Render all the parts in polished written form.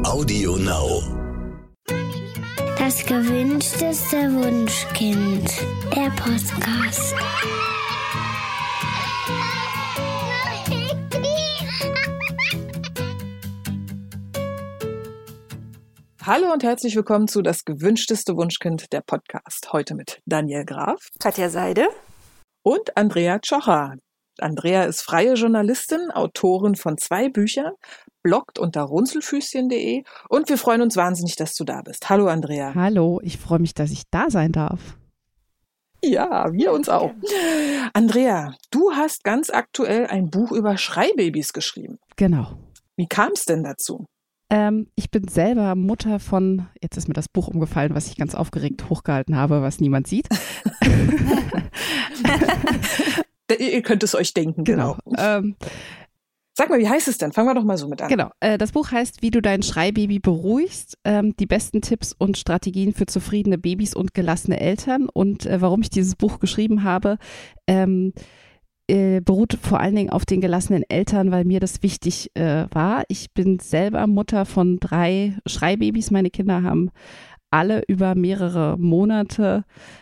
Audio Now. Das gewünschteste Wunschkind, der Podcast. Hallo und herzlich willkommen zu Das gewünschteste Wunschkind, der Podcast. Heute mit Daniel Graf, Katja Seide und Andrea Tschocher. Andrea ist freie Journalistin, Autorin von 2 Büchern, bloggt unter runzelfüßchen.de und wir freuen uns wahnsinnig, dass du da bist. Hallo Andrea. Hallo, ich freue mich, dass ich da sein darf. Ja, wir uns auch. Andrea, du hast ganz aktuell ein Buch über Schreibabys geschrieben. Genau. Wie kam es denn dazu? Ich bin selber Mutter von, jetzt ist mir das Buch umgefallen, was ich ganz aufgeregt hochgehalten habe, was niemand sieht. Ihr könnt es euch denken, genau. Sag mal, wie heißt es denn? Fangen wir doch mal so mit an. Genau, das Buch heißt, wie du dein Schreibaby beruhigst, die besten Tipps und Strategien für zufriedene Babys und gelassene Eltern. Und warum ich dieses Buch geschrieben habe, beruht vor allen Dingen auf den gelassenen Eltern, weil mir das wichtig war. Ich bin selber Mutter von 3 Schreibabys. Meine Kinder haben alle über mehrere Monate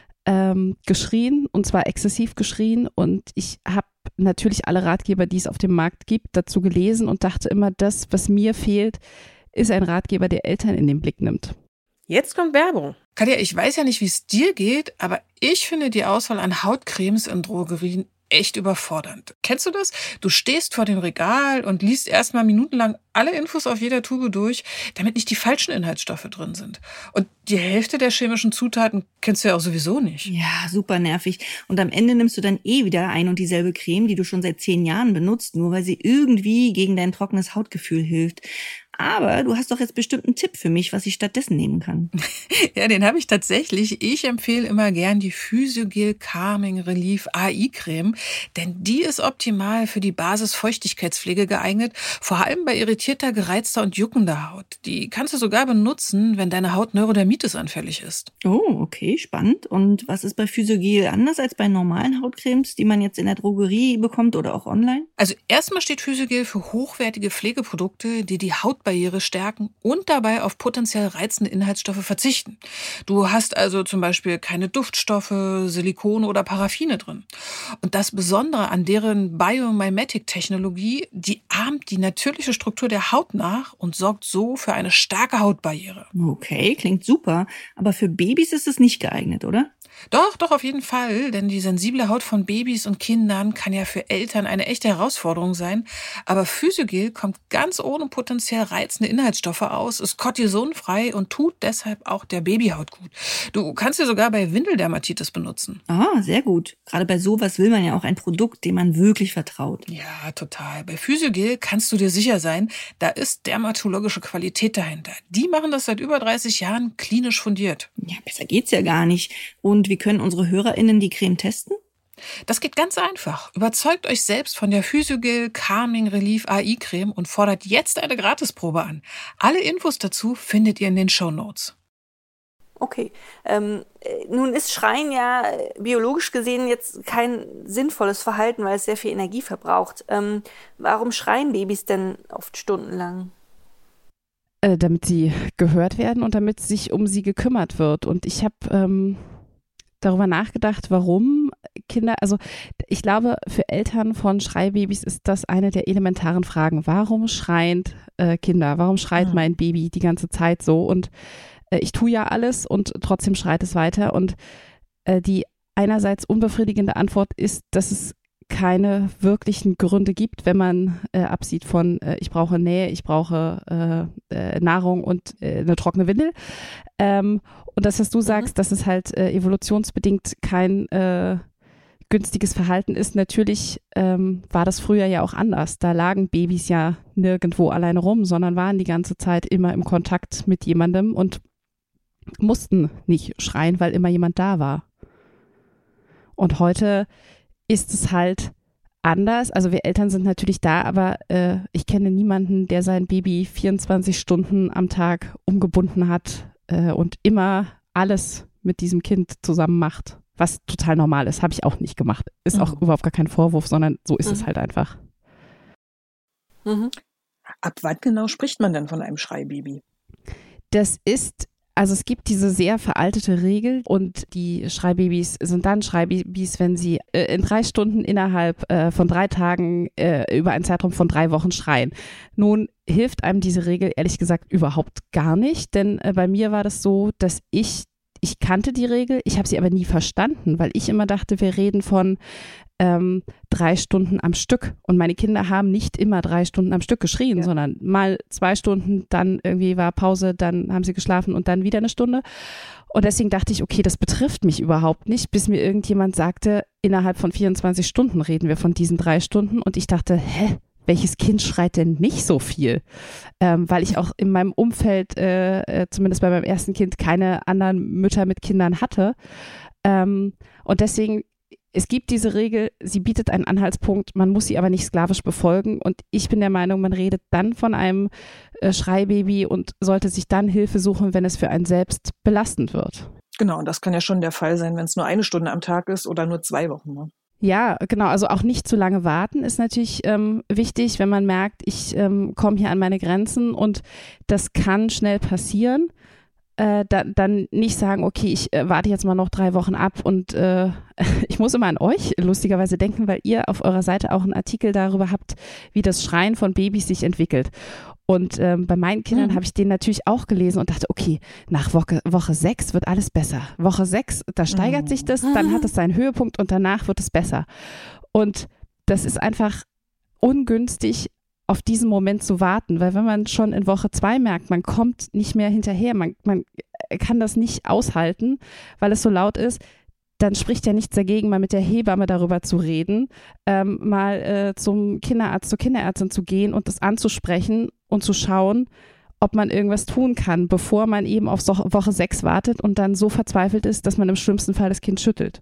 geschrien, und zwar exzessiv geschrien, und ich habe natürlich alle Ratgeber, die es auf dem Markt gibt, dazu gelesen und dachte immer, das, was mir fehlt, ist ein Ratgeber, der Eltern in den Blick nimmt. Jetzt kommt Werbung. Katja, ich weiß ja nicht, wie es dir geht, aber ich finde die Auswahl an Hautcremes in Drogerien echt überfordernd. Kennst du das? Du stehst vor dem Regal und liest erstmal minutenlang alle Infos auf jeder Tube durch, damit nicht die falschen Inhaltsstoffe drin sind. Und die Hälfte der chemischen Zutaten kennst du ja auch sowieso nicht. Ja, super nervig. Und am Ende nimmst du dann wieder ein und dieselbe Creme, die du schon seit 10 Jahren benutzt, nur weil sie irgendwie gegen dein trockenes Hautgefühl hilft. Aber du hast doch jetzt bestimmt einen Tipp für mich, was ich stattdessen nehmen kann. Ja, den habe ich tatsächlich. Ich empfehle immer gern die Physiogel Calming Relief AI Creme, denn die ist optimal für die Basisfeuchtigkeitspflege geeignet, vor allem bei irritierter, gereizter und juckender Haut. Die kannst du sogar benutzen, wenn deine Haut Neurodermitis anfällig ist. Oh, okay, spannend. Und was ist bei Physiogel anders als bei normalen Hautcremes, die man jetzt in der Drogerie bekommt oder auch online? Also erstmal steht Physiogel für hochwertige Pflegeprodukte, die die Hautbarriere stärken und dabei auf potenziell reizende Inhaltsstoffe verzichten. Du hast also zum Beispiel keine Duftstoffe, Silikone oder Paraffine drin. Und das Besondere an deren Biomimetic-Technologie, die ahmt die natürliche Struktur der Haut nach und sorgt so für eine starke Hautbarriere. Okay, klingt super. Aber für Babys ist es nicht geeignet, oder? Doch, auf jeden Fall, denn die sensible Haut von Babys und Kindern kann ja für Eltern eine echte Herausforderung sein. Aber Physiogel kommt ganz ohne potenziell reizende Inhaltsstoffe aus, ist kortisonfrei und tut deshalb auch der Babyhaut gut. Du kannst sie sogar bei Windeldermatitis benutzen. Ah, sehr gut. Gerade bei sowas will man ja auch ein Produkt, dem man wirklich vertraut. Ja, total. Bei Physiogel kannst du dir sicher sein, da ist dermatologische Qualität dahinter. Die machen das seit über 30 Jahren klinisch fundiert. Ja, besser geht's ja gar nicht. Und wie können unsere HörerInnen die Creme testen? Das geht ganz einfach. Überzeugt euch selbst von der Physiogel Calming Relief AI Creme und fordert jetzt eine Gratisprobe an. Alle Infos dazu findet ihr in den Shownotes. Okay, nun ist Schreien ja biologisch gesehen jetzt kein sinnvolles Verhalten, weil es sehr viel Energie verbraucht. Warum schreien Babys denn oft stundenlang? Damit sie gehört werden und damit sich um sie gekümmert wird. Und ich habe darüber nachgedacht, warum Kinder, also ich glaube, für Eltern von Schreibabys ist das eine der elementaren Fragen. Warum schreien Kinder? Warum schreit mein Baby die ganze Zeit so? Und ich tue ja alles und trotzdem schreit es weiter. Und die einerseits unbefriedigende Antwort ist, dass es keine wirklichen Gründe gibt, wenn man absieht von ich brauche Nähe, ich brauche Nahrung und eine trockene Windel. Und das, was du sagst, dass es halt evolutionsbedingt kein günstiges Verhalten ist. Natürlich war das früher ja auch anders. Da lagen Babys ja nirgendwo alleine rum, sondern waren die ganze Zeit immer im Kontakt mit jemandem und mussten nicht schreien, weil immer jemand da war. Und heute ist es halt anders. Also wir Eltern sind natürlich da, aber ich kenne niemanden, der sein Baby 24 Stunden am Tag umgebunden hat und immer alles mit diesem Kind zusammen macht. Was total normal ist, habe ich auch nicht gemacht. Ist auch überhaupt gar kein Vorwurf, sondern so ist es halt einfach. Ab wann genau spricht man denn von einem Schreibaby? Also es gibt diese sehr veraltete Regel und die Schreibabys sind dann Schreibabys, wenn sie in 3 Stunden innerhalb von 3 Tagen über einen Zeitraum von 3 Wochen schreien. Nun hilft einem diese Regel ehrlich gesagt überhaupt gar nicht, denn bei mir war das so, dass ich kannte die Regel, ich habe sie aber nie verstanden, weil ich immer dachte, wir reden von 3 Stunden am Stück. Und meine Kinder haben nicht immer 3 Stunden am Stück geschrien, sondern mal 2 Stunden, dann irgendwie war Pause, dann haben sie geschlafen und dann wieder 1 Stunde. Und deswegen dachte ich, okay, das betrifft mich überhaupt nicht, bis mir irgendjemand sagte, innerhalb von 24 Stunden reden wir von diesen 3 Stunden. Und ich dachte, welches Kind schreit denn nicht so viel? Weil ich auch in meinem Umfeld, zumindest bei meinem ersten Kind, keine anderen Mütter mit Kindern hatte. Und deswegen, es gibt diese Regel, sie bietet einen Anhaltspunkt, man muss sie aber nicht sklavisch befolgen. Und ich bin der Meinung, man redet dann von einem Schreibaby und sollte sich dann Hilfe suchen, wenn es für einen selbst belastend wird. Genau, und das kann ja schon der Fall sein, wenn es nur 1 Stunde am Tag ist oder nur 2 Wochen. Ne? Ja, genau. Also auch nicht zu lange warten ist natürlich wichtig, wenn man merkt, ich komme hier an meine Grenzen und das kann schnell passieren. Dann nicht sagen, okay, ich warte jetzt mal noch 3 Wochen ab und ich muss immer an euch lustigerweise denken, weil ihr auf eurer Seite auch einen Artikel darüber habt, wie das Schreien von Babys sich entwickelt. Und bei meinen Kindern habe ich den natürlich auch gelesen und dachte, okay, nach Woche 6 wird alles besser. Woche 6, da steigert sich das, dann hat es seinen Höhepunkt und danach wird es besser. Und das ist einfach ungünstig, auf diesen Moment zu warten, weil wenn man schon in Woche 2 merkt, man kommt nicht mehr hinterher, man kann das nicht aushalten, weil es so laut ist, dann spricht ja nichts dagegen, mal mit der Hebamme darüber zu reden, mal zum Kinderarzt, zur Kinderärztin zu gehen und das anzusprechen und zu schauen, ob man irgendwas tun kann, bevor man eben auf Woche 6 wartet und dann so verzweifelt ist, dass man im schlimmsten Fall das Kind schüttelt.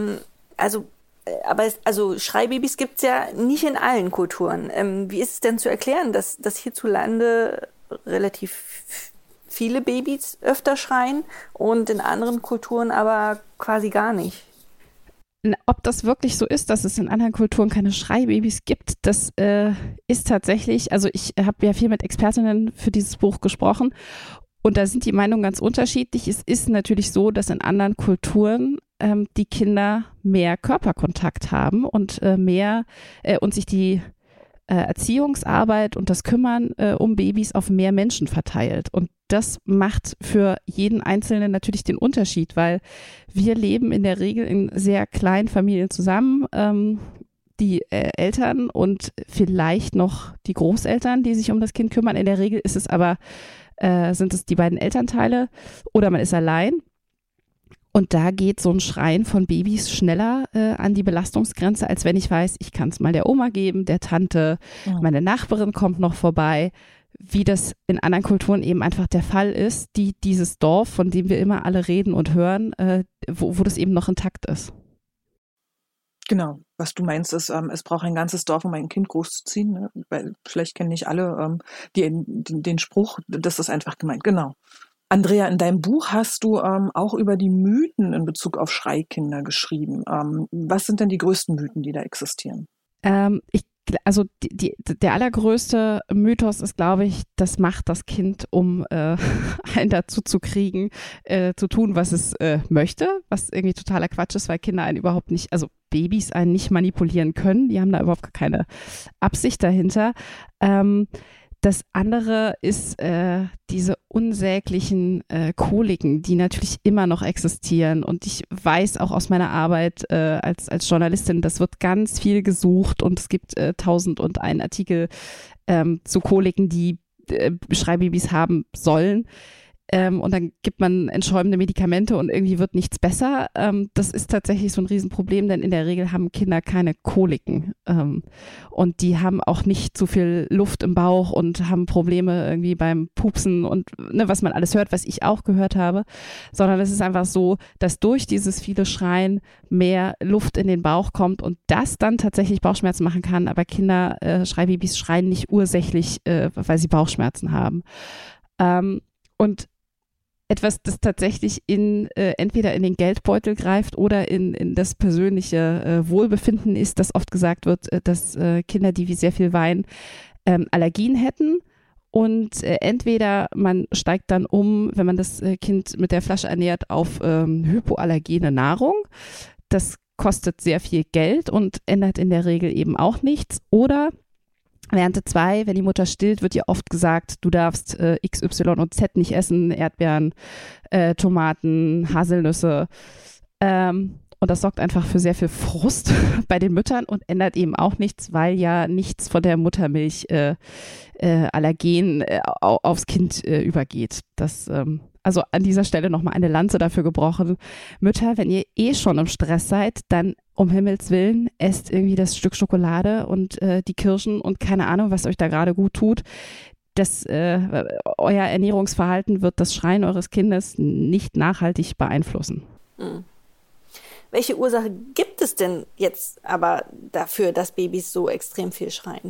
Aber Schreibabys gibt es ja nicht in allen Kulturen. Wie ist es denn zu erklären, dass hierzulande relativ viele Babys öfter schreien und in anderen Kulturen aber quasi gar nicht? Ob das wirklich so ist, dass es in anderen Kulturen keine Schreibabys gibt, das ist tatsächlich, also ich habe ja viel mit Expertinnen für dieses Buch gesprochen und da sind die Meinungen ganz unterschiedlich. Es ist natürlich so, dass in anderen Kulturen die Kinder mehr Körperkontakt haben und und sich die Erziehungsarbeit und das Kümmern um Babys auf mehr Menschen verteilt. Und das macht für jeden Einzelnen natürlich den Unterschied, weil wir leben in der Regel in sehr kleinen Familien zusammen. Die Eltern und vielleicht noch die Großeltern, die sich um das Kind kümmern. In der Regel ist es aber, sind es die beiden Elternteile oder man ist allein. Und da geht so ein Schreien von Babys schneller an die Belastungsgrenze, als wenn ich weiß, ich kann es mal der Oma geben, der Tante, meine Nachbarin kommt noch vorbei, wie das in anderen Kulturen eben einfach der Fall ist, dieses Dorf, von dem wir immer alle reden und hören, wo das eben noch intakt ist. Genau, was du meinst ist, es braucht ein ganzes Dorf, um ein Kind großzuziehen. Ne? Weil vielleicht kennen nicht alle den Spruch, das ist einfach gemeint, genau. Andrea, in deinem Buch hast du auch über die Mythen in Bezug auf Schreikinder geschrieben. Was sind denn die größten Mythen, die da existieren? Der allergrößte Mythos ist, glaube ich, das macht das Kind, um einen dazu zu kriegen, zu tun, was es möchte, was irgendwie totaler Quatsch ist, weil Kinder einen überhaupt nicht, also Babys einen nicht manipulieren können. Die haben da überhaupt keine Absicht dahinter. Das andere ist diese unsäglichen Koliken, die natürlich immer noch existieren. Und ich weiß auch aus meiner Arbeit als Journalistin, das wird ganz viel gesucht und es gibt 1001 Artikel zu Koliken, die Schreibabys haben sollen. Und dann gibt man entschäumende Medikamente und irgendwie wird nichts besser. Das ist tatsächlich so ein Riesenproblem, denn in der Regel haben Kinder keine Koliken. Und die haben auch nicht zu viel Luft im Bauch und haben Probleme irgendwie beim Pupsen und was man alles hört, was ich auch gehört habe. Sondern es ist einfach so, dass durch dieses viele Schreien mehr Luft in den Bauch kommt und das dann tatsächlich Bauchschmerzen machen kann. Aber Schreibabys schreien nicht ursächlich, weil sie Bauchschmerzen haben. Und etwas, das tatsächlich entweder in den Geldbeutel greift oder in das persönliche Wohlbefinden ist, dass oft gesagt wird, dass Kinder, die wie sehr viel weinen, Allergien hätten Und entweder man steigt dann um, wenn man das Kind mit der Flasche ernährt, auf hypoallergene Nahrung. Das kostet sehr viel Geld und ändert in der Regel eben auch nichts. Oder Variante 2, wenn die Mutter stillt, wird ihr oft gesagt, du darfst X, Y und Z nicht essen, Erdbeeren, Tomaten, Haselnüsse. Und das sorgt einfach für sehr viel Frust bei den Müttern und ändert eben auch nichts, weil ja nichts von der Muttermilch Allergen aufs Kind übergeht. Das, also an dieser Stelle nochmal eine Lanze dafür gebrochen. Mütter, wenn ihr schon im Stress seid, dann um Himmels Willen esst irgendwie das Stück Schokolade und die Kirschen und keine Ahnung, was euch da gerade gut tut. Euer Ernährungsverhalten wird das Schreien eures Kindes nicht nachhaltig beeinflussen. Mhm. Welche Ursache gibt es denn jetzt aber dafür, dass Babys so extrem viel schreien?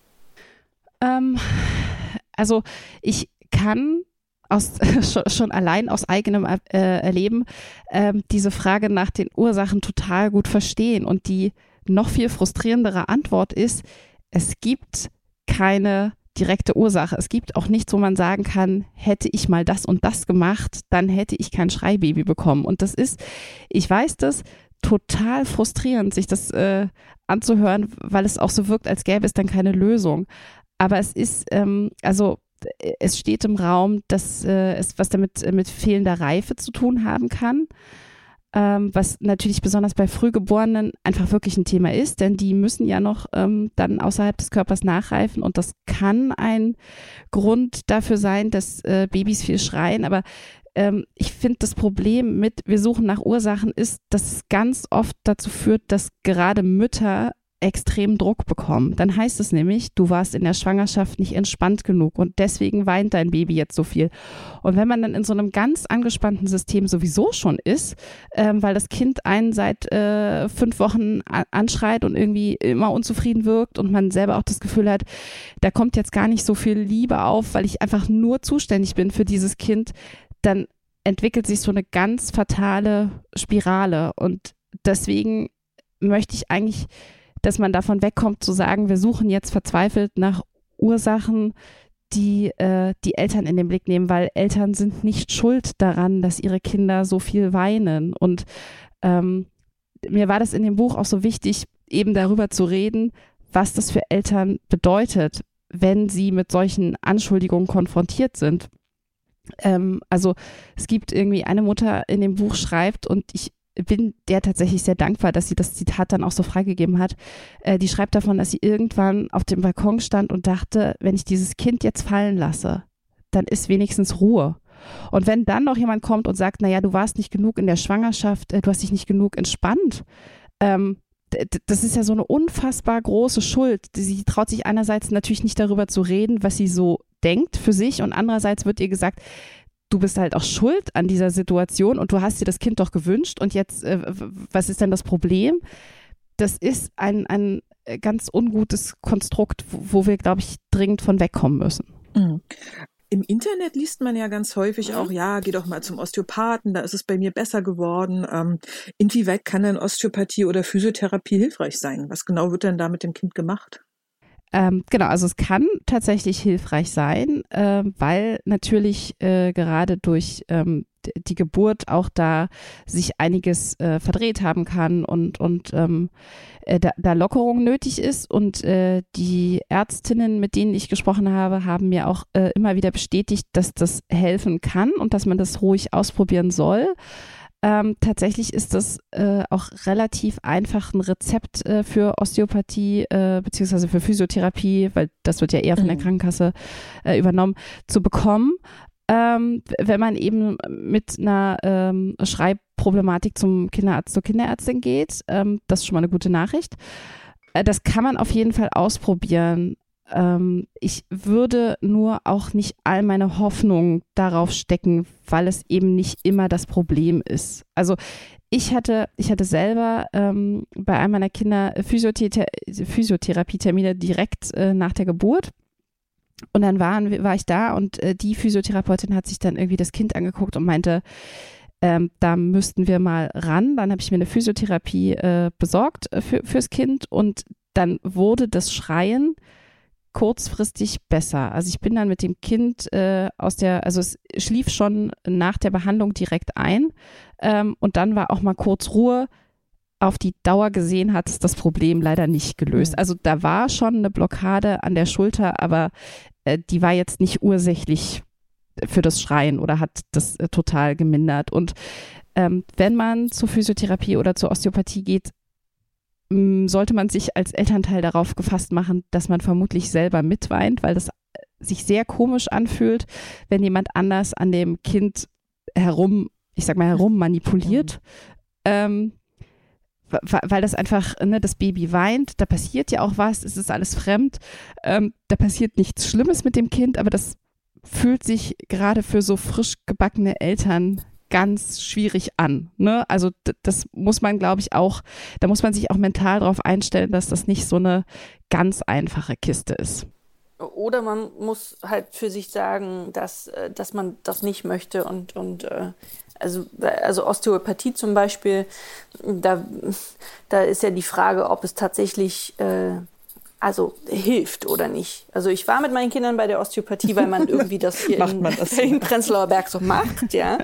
Also ich kann schon allein aus eigenem Erleben diese Frage nach den Ursachen total gut verstehen. Und die noch viel frustrierendere Antwort ist, es gibt keine direkte Ursache. Es gibt auch nichts, wo man sagen kann, hätte ich mal das und das gemacht, dann hätte ich kein Schreibaby bekommen. Und das ist, ich weiß das, total frustrierend, sich das anzuhören, weil es auch so wirkt, als gäbe es dann keine Lösung. Aber es ist, es steht im Raum, dass es was damit mit fehlender Reife zu tun haben kann. Was natürlich besonders bei Frühgeborenen einfach wirklich ein Thema ist, denn die müssen ja noch dann außerhalb des Körpers nachreifen und das kann ein Grund dafür sein, dass Babys viel schreien, aber ich finde das Problem mit, wir suchen nach Ursachen ist, dass es ganz oft dazu führt, dass gerade Mütter extremen Druck bekommen. Dann heißt es nämlich, du warst in der Schwangerschaft nicht entspannt genug und deswegen weint dein Baby jetzt so viel. Und wenn man dann in so einem ganz angespannten System sowieso schon ist, weil das Kind einen seit 5 Wochen anschreit und irgendwie immer unzufrieden wirkt und man selber auch das Gefühl hat, da kommt jetzt gar nicht so viel Liebe auf, weil ich einfach nur zuständig bin für dieses Kind, dann entwickelt sich so eine ganz fatale Spirale. Und deswegen möchte ich eigentlich, dass man davon wegkommt zu sagen, wir suchen jetzt verzweifelt nach Ursachen, die die Eltern in den Blick nehmen, weil Eltern sind nicht schuld daran, dass ihre Kinder so viel weinen. Und mir war das in dem Buch auch so wichtig, eben darüber zu reden, was das für Eltern bedeutet, wenn sie mit solchen Anschuldigungen konfrontiert sind. Also es gibt irgendwie eine Mutter in dem Buch schreibt und ich bin der tatsächlich sehr dankbar, dass sie das Zitat dann auch so freigegeben hat. Die schreibt davon, dass sie irgendwann auf dem Balkon stand und dachte, wenn ich dieses Kind jetzt fallen lasse, dann ist wenigstens Ruhe. Und wenn dann noch jemand kommt und sagt, naja, du warst nicht genug in der Schwangerschaft, du hast dich nicht genug entspannt, das ist ja so eine unfassbar große Schuld. Sie traut sich einerseits natürlich nicht darüber zu reden, was sie so denkt für sich und andererseits wird ihr gesagt, du bist halt auch schuld an dieser Situation und du hast dir das Kind doch gewünscht und jetzt, was ist denn das Problem? Das ist ein ganz ungutes Konstrukt, wo wir, glaube ich, dringend von wegkommen müssen. Mhm. Im Internet liest man ja ganz häufig auch, ja, geh doch mal zum Osteopathen, da ist es bei mir besser geworden. Inwieweit kann denn Osteopathie oder Physiotherapie hilfreich sein? Was genau wird denn da mit dem Kind gemacht? Genau, also es kann tatsächlich hilfreich sein, weil natürlich gerade durch die Geburt auch da sich einiges verdreht haben kann und da Lockerung nötig ist und die Ärztinnen, mit denen ich gesprochen habe, haben mir auch immer wieder bestätigt, dass das helfen kann und dass man das ruhig ausprobieren soll. Tatsächlich ist das auch relativ einfach ein Rezept für Osteopathie beziehungsweise für Physiotherapie, weil das wird ja eher von der Krankenkasse übernommen, zu bekommen. Wenn man eben mit einer Schreibproblematik zum Kinderarzt, zur Kinderärztin geht, das ist schon mal eine gute Nachricht. Das kann man auf jeden Fall ausprobieren. Ich würde nur auch nicht all meine Hoffnung darauf stecken, weil es eben nicht immer das Problem ist. Also ich hatte selber bei einem meiner Kinder Physiotherapie-Termine direkt nach der Geburt. Und dann war ich da und die Physiotherapeutin hat sich dann irgendwie das Kind angeguckt und meinte, da müssten wir mal ran. Dann habe ich mir eine Physiotherapie besorgt fürs Kind und dann wurde das Schreien kurzfristig besser. Also ich bin dann mit dem Kind also es schlief schon nach der Behandlung direkt ein und dann war auch mal kurz Ruhe. Auf die Dauer gesehen hat es das Problem leider nicht gelöst. Also da war schon eine Blockade an der Schulter, aber die war jetzt nicht ursächlich für das Schreien oder hat das total gemindert. Und wenn man zur Physiotherapie oder zur Osteopathie geht, sollte man sich als Elternteil darauf gefasst machen, dass man vermutlich selber mitweint, weil das sich sehr komisch anfühlt, wenn jemand anders an dem Kind herum manipuliert. Weil das einfach, das Baby weint, da passiert ja auch was, es ist alles fremd, da passiert nichts Schlimmes mit dem Kind, aber das fühlt sich gerade für so frisch gebackene Eltern ganz schwierig an. Ne? Also das muss man, glaube ich, auch, da muss man sich auch mental darauf einstellen, dass das nicht so eine ganz einfache Kiste ist. Oder man muss halt für sich sagen, dass man das nicht möchte also Osteopathie zum Beispiel, da ist ja die Frage, ob es tatsächlich hilft oder nicht. Also ich war mit meinen Kindern bei der Osteopathie, weil man irgendwie das hier in Prenzlauer Berg so macht, ja.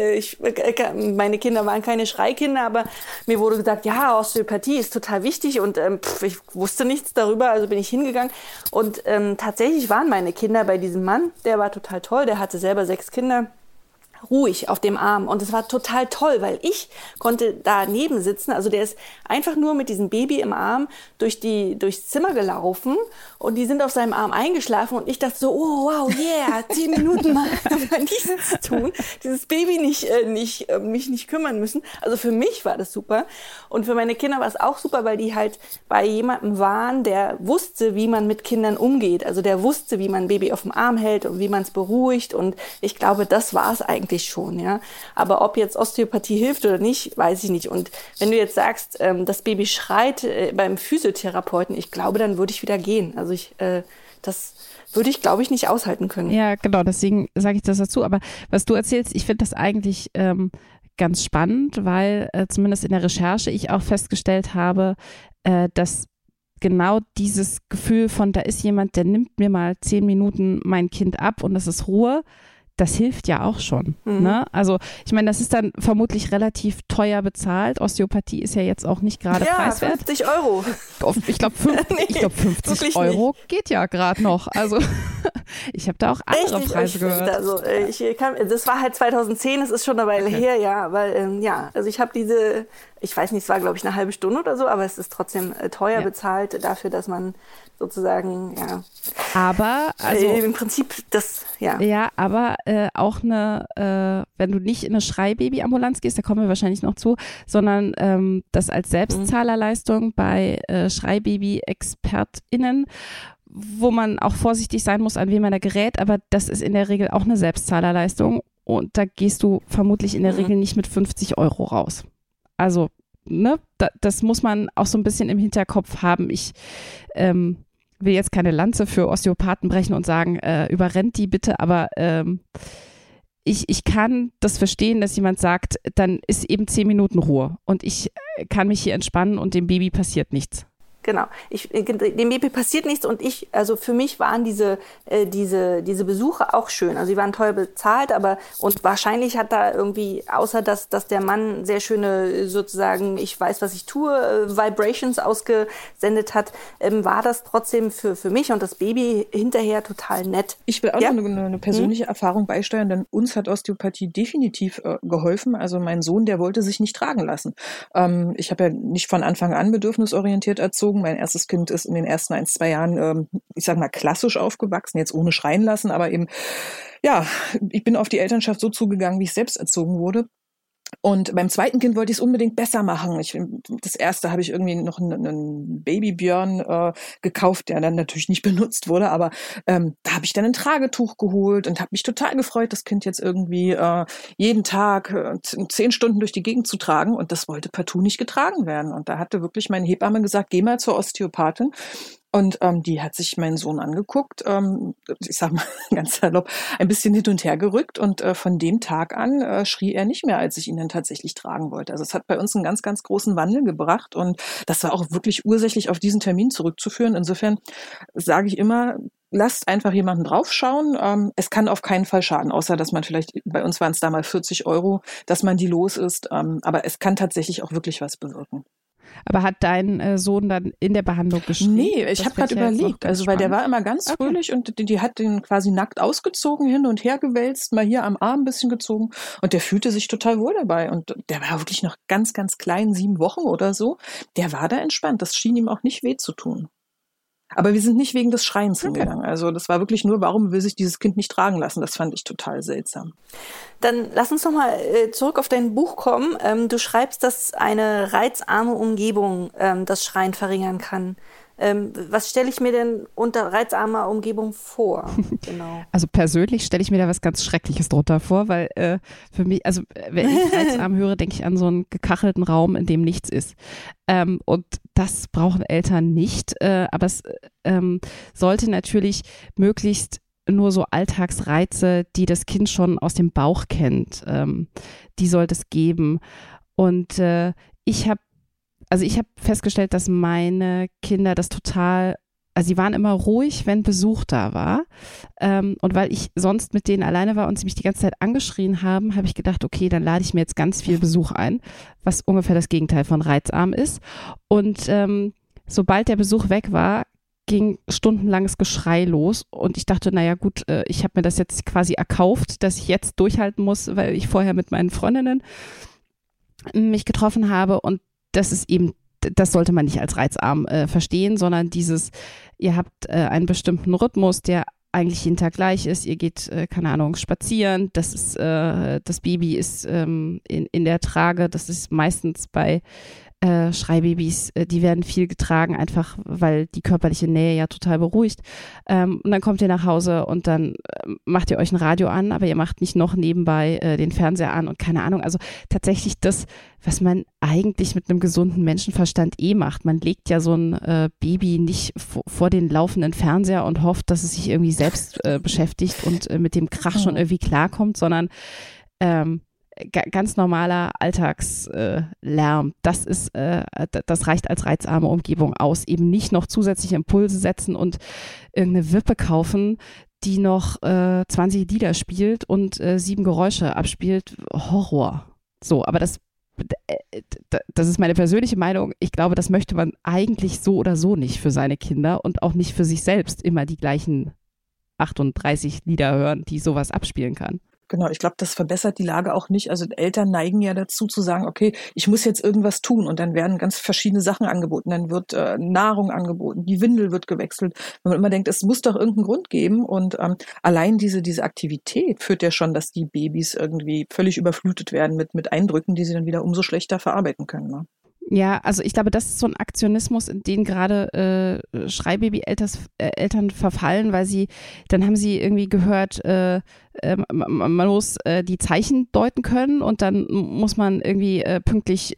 Meine Kinder waren keine Schreikinder, aber mir wurde gesagt, ja, Osteopathie ist total wichtig und ich wusste nichts darüber, also bin ich hingegangen und tatsächlich waren meine Kinder bei diesem Mann, der war total toll, der hatte selber 6 Kinder, ruhig auf dem Arm und es war total toll, weil ich konnte daneben sitzen, also der ist einfach nur mit diesem Baby im Arm durchs Zimmer gelaufen und die sind auf seinem Arm eingeschlafen und ich dachte so, oh wow, yeah, 10 Minuten mal nichts tun, dieses Baby mich nicht kümmern müssen, also für mich war das super und für meine Kinder war es auch super, weil die halt bei jemandem waren, der wusste, wie man mit Kindern umgeht, also der wusste, wie man ein Baby auf dem Arm hält und wie man es beruhigt und ich glaube, das war es eigentlich schon, ja. Aber ob jetzt Osteopathie hilft oder nicht, weiß ich nicht. Und wenn du jetzt sagst, das Baby schreit beim Physiotherapeuten, ich glaube, dann würde ich wieder gehen. Also das würde ich, glaube ich, nicht aushalten können. Ja, genau, deswegen sage ich das dazu. Aber was du erzählst, ich finde das eigentlich ganz spannend, weil zumindest in der Recherche ich auch festgestellt habe, dass genau dieses Gefühl von, da ist jemand, der nimmt mir mal 10 Minuten mein Kind ab und es ist Ruhe, das hilft ja auch schon. Ne? Also ich meine, das ist dann vermutlich relativ teuer bezahlt. Osteopathie ist ja jetzt auch nicht gerade preiswert. 50 Euro. Ich glaube 50 Euro nicht. Geht ja gerade noch. Also ich habe da auch andere Preise gehört. Also das war halt 2010, das ist schon eine Weile her, ja. Weil also ich habe ich weiß nicht, es war glaube ich eine halbe Stunde oder so, aber es ist trotzdem teuer bezahlt dafür, dass man sozusagen, ja. Aber, also. Im Prinzip das, ja. Ja, aber auch wenn du nicht in eine Schreibaby-Ambulanz gehst, da kommen wir wahrscheinlich noch zu, sondern das als Selbstzahlerleistung bei Schreibaby-ExpertInnen, wo man auch vorsichtig sein muss, an wen man da gerät, aber das ist in der Regel auch eine Selbstzahlerleistung und da gehst du vermutlich in der Regel nicht mit 50 Euro raus. Also, das muss man auch so ein bisschen im Hinterkopf haben. Ich will jetzt keine Lanze für Osteopathen brechen und sagen, überrennt die bitte, aber ich kann das verstehen, dass jemand sagt, dann ist eben 10 Minuten Ruhe und ich kann mich hier entspannen und dem Baby passiert nichts. Genau. Dem Baby passiert nichts und also für mich waren diese Besuche auch schön. Also sie waren teuer bezahlt, und wahrscheinlich hat da irgendwie, außer dass der Mann sehr schöne sozusagen, ich weiß, was ich tue, Vibrations ausgesendet hat, war das trotzdem für mich und das Baby hinterher total nett. Ich will auch noch eine persönliche Erfahrung beisteuern, denn uns hat Osteopathie definitiv geholfen. Also mein Sohn, der wollte sich nicht tragen lassen. Ich habe ja nicht von Anfang an bedürfnisorientiert erzogen. Mein erstes Kind ist in den ersten 1-2 Jahren, ich sag mal, klassisch aufgewachsen, jetzt ohne schreien lassen, aber eben, ja, ich bin auf die Elternschaft so zugegangen, wie ich selbst erzogen wurde. Und beim zweiten Kind wollte ich es unbedingt besser machen. Das erste habe ich irgendwie noch einen Babybjörn gekauft, der dann natürlich nicht benutzt wurde, aber da habe ich dann ein Tragetuch geholt und habe mich total gefreut, das Kind jetzt irgendwie jeden Tag 10 Stunden durch die Gegend zu tragen und das wollte partout nicht getragen werden. Und da hatte wirklich meine Hebamme gesagt, geh mal zur Osteopathin. Und die hat sich mein Sohn angeguckt, ich sag mal ganz salopp, ein bisschen hin und her gerückt und von dem Tag an schrie er nicht mehr, als ich ihn dann tatsächlich tragen wollte. Also es hat bei uns einen ganz, ganz großen Wandel gebracht und das war auch wirklich ursächlich auf diesen Termin zurückzuführen. Insofern sage ich immer, lasst einfach jemanden draufschauen. Es kann auf keinen Fall schaden, außer dass man vielleicht, bei uns waren es damals 40 €, dass man die los ist. Aber es kann tatsächlich auch wirklich was bewirken. Aber hat dein Sohn dann in der Behandlung geschrien? Nee, ich habe gerade überlegt, also weil der war immer ganz fröhlich und die hat den quasi nackt ausgezogen, hin und her gewälzt, mal hier am Arm ein bisschen gezogen und der fühlte sich total wohl dabei und der war wirklich noch ganz, ganz klein, 7 Wochen oder so. Der war da entspannt, das schien ihm auch nicht weh zu tun. Aber wir sind nicht wegen des Schreiens hingegangen. Also das war wirklich nur, warum will sich dieses Kind nicht tragen lassen? Das fand ich total seltsam. Dann lass uns nochmal zurück auf dein Buch kommen. Du schreibst, dass eine reizarme Umgebung das Schreien verringern kann. Was stelle ich mir denn unter reizarmer Umgebung vor? Genau. Also persönlich stelle ich mir da was ganz Schreckliches drunter vor, weil für mich, also wenn ich reizarm höre, denke ich an so einen gekachelten Raum, in dem nichts ist. Und das brauchen Eltern nicht. Aber es sollte natürlich möglichst nur so Alltagsreize, die das Kind schon aus dem Bauch kennt, die sollte es geben. Und ich habe festgestellt, dass meine Kinder das total, also sie waren immer ruhig, wenn Besuch da war. Und weil ich sonst mit denen alleine war und sie mich die ganze Zeit angeschrien haben, habe ich gedacht, okay, dann lade ich mir jetzt ganz viel Besuch ein, was ungefähr das Gegenteil von reizarm ist. Und sobald der Besuch weg war, ging stundenlanges Geschrei los und ich dachte, naja gut, ich habe mir das jetzt quasi erkauft, dass ich jetzt durchhalten muss, weil ich vorher mit meinen Freundinnen mich getroffen habe und das ist eben, das sollte man nicht als reizarm verstehen, sondern dieses, ihr habt einen bestimmten Rhythmus, der eigentlich jeden Tag gleich ist, ihr geht, keine Ahnung, spazieren, das Baby ist in der Trage, das ist meistens bei Schreibabys, die werden viel getragen, einfach weil die körperliche Nähe ja total beruhigt. Und dann kommt ihr nach Hause und dann macht ihr euch ein Radio an, aber ihr macht nicht noch nebenbei den Fernseher an und keine Ahnung. Also tatsächlich das, was man eigentlich mit einem gesunden Menschenverstand macht. Man legt ja so ein Baby nicht vor den laufenden Fernseher und hofft, dass es sich irgendwie selbst beschäftigt und mit dem Krach schon irgendwie klarkommt, sondern ganz normaler Alltagslärm, das reicht als reizarme Umgebung aus. Eben nicht noch zusätzliche Impulse setzen und irgendeine Wippe kaufen, die noch 20 Lieder spielt und 7 Geräusche abspielt. Horror. So, aber das ist meine persönliche Meinung. Ich glaube, das möchte man eigentlich so oder so nicht für seine Kinder und auch nicht für sich selbst immer die gleichen 38 Lieder hören, die sowas abspielen kann. Genau, ich glaube, das verbessert die Lage auch nicht. Also Eltern neigen ja dazu zu sagen, okay, ich muss jetzt irgendwas tun und dann werden ganz verschiedene Sachen angeboten. Dann wird Nahrung angeboten, die Windel wird gewechselt. Wenn man immer denkt, es muss doch irgendeinen Grund geben und allein diese Aktivität führt ja schon, dass die Babys irgendwie völlig überflutet werden mit Eindrücken, die sie dann wieder umso schlechter verarbeiten können. Ne? Ja, also ich glaube, das ist so ein Aktionismus, in den gerade Schreibaby-Eltern verfallen, weil dann haben sie irgendwie gehört, man muss die Zeichen deuten können und dann muss man irgendwie pünktlich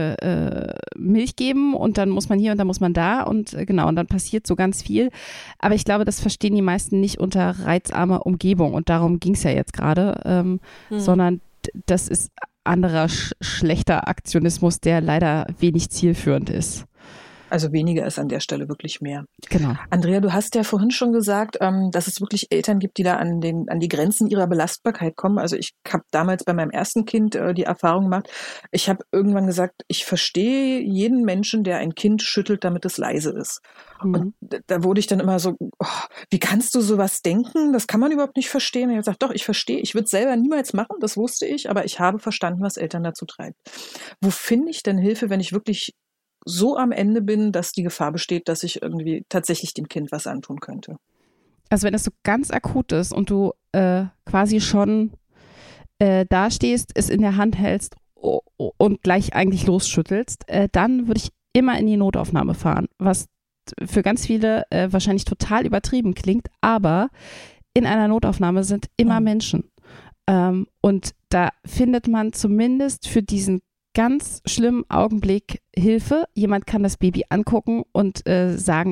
Milch geben und dann muss man hier und dann muss man da und genau, und dann passiert so ganz viel. Aber ich glaube, das verstehen die meisten nicht unter reizarmer Umgebung und darum ging es ja jetzt gerade, sondern das ist anderer schlechter Aktionismus, der leider wenig zielführend ist. Also weniger ist an der Stelle wirklich mehr. Genau. Andrea, du hast ja vorhin schon gesagt, dass es wirklich Eltern gibt, die da an die Grenzen ihrer Belastbarkeit kommen. Also ich habe damals bei meinem ersten Kind die Erfahrung gemacht, ich habe irgendwann gesagt, ich verstehe jeden Menschen, der ein Kind schüttelt, damit es leise ist. Und da wurde ich dann immer so, wie kannst du sowas denken? Das kann man überhaupt nicht verstehen. Und ich habe gesagt, doch, ich verstehe, ich würde es selber niemals machen, das wusste ich, aber ich habe verstanden, was Eltern dazu treibt. Wo finde ich denn Hilfe, wenn ich wirklich so am Ende bin, dass die Gefahr besteht, dass ich irgendwie tatsächlich dem Kind was antun könnte? Also wenn es so ganz akut ist und du quasi schon dastehst, es in der Hand hältst und gleich eigentlich losschüttelst, dann würde ich immer in die Notaufnahme fahren, was für ganz viele wahrscheinlich total übertrieben klingt, aber in einer Notaufnahme sind immer Menschen. Und da findet man zumindest für diesen ganz schlimmen Augenblick Hilfe. Jemand kann das Baby angucken und sagen, es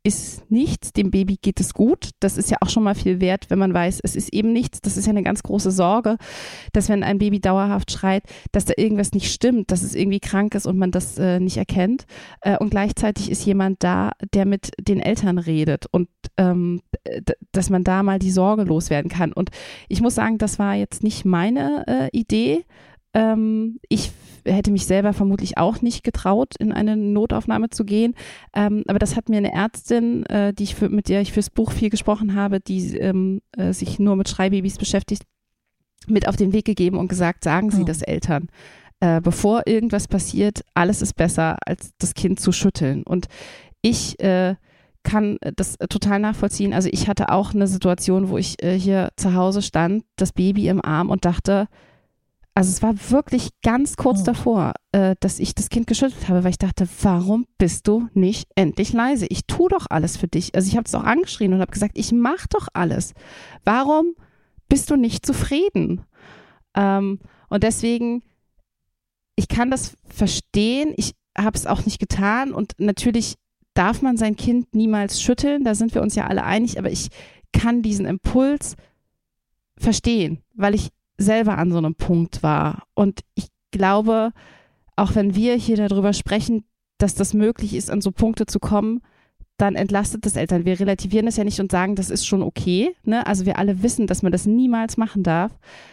ist nichts, dem Baby geht es gut. Das ist ja auch schon mal viel wert, wenn man weiß, es ist eben nichts. Das ist ja eine ganz große Sorge, dass wenn ein Baby dauerhaft schreit, dass da irgendwas nicht stimmt, dass es irgendwie krank ist und man das nicht erkennt. Und gleichzeitig ist jemand da, der mit den Eltern redet und dass man da mal die Sorge loswerden kann. Und ich muss sagen, das war jetzt nicht meine Idee. Ich hätte mich selber vermutlich auch nicht getraut, in eine Notaufnahme zu gehen. Aber das hat mir eine Ärztin, mit der ich fürs Buch viel gesprochen habe, die sich nur mit Schreibabys beschäftigt, mit auf den Weg gegeben und gesagt, sagen Sie das Eltern. Bevor irgendwas passiert, alles ist besser, als das Kind zu schütteln. Und ich kann das total nachvollziehen. Also ich hatte auch eine Situation, wo ich hier zu Hause stand, das Baby im Arm und dachte, also es war wirklich ganz kurz davor, dass ich das Kind geschüttelt habe, weil ich dachte, warum bist du nicht endlich leise? Ich tue doch alles für dich. Also ich habe es auch angeschrien und habe gesagt, ich mache doch alles. Warum bist du nicht zufrieden? Und deswegen, ich kann das verstehen. Ich habe es auch nicht getan und natürlich darf man sein Kind niemals schütteln. Da sind wir uns ja alle einig, aber ich kann diesen Impuls verstehen, weil ich selber an so einem Punkt war. Und ich glaube, auch wenn wir hier darüber sprechen, dass das möglich ist, an so Punkte zu kommen, dann entlastet das Eltern. Wir relativieren es ja nicht und sagen, das ist schon okay. Ne? Also wir alle wissen, dass man das niemals machen darf.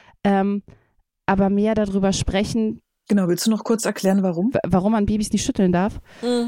Aber mehr darüber sprechen. Genau, willst du noch kurz erklären, warum? Warum man Babys nicht schütteln darf?